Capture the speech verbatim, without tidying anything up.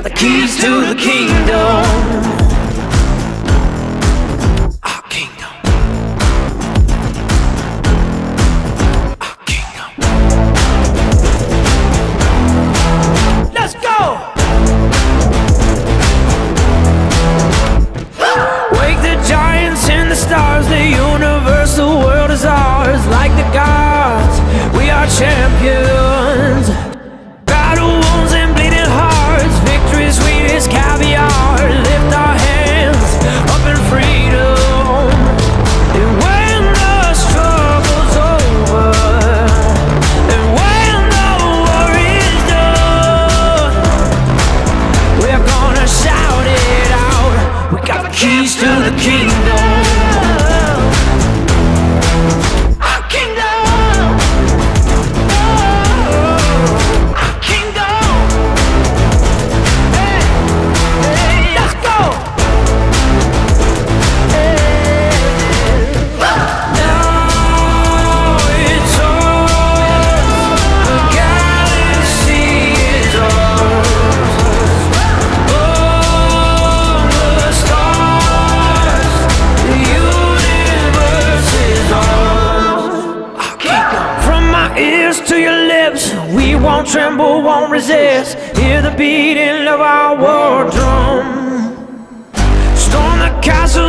got the keys to the kingdom. Our kingdom. Our kingdom. Let's go! Wake the giants and the stars. The universal world is ours. Like the gods, we are champions. Battle wounds and bleeding hearts. Victory sweet as caviar. Lift our hands up in freedom. And when the struggle's over, and when the war is done, we're gonna shout it out. We got the keys to the kingdom. To your lips, we won't tremble, won't resist. Hear the beating of our war drum. Storm the castle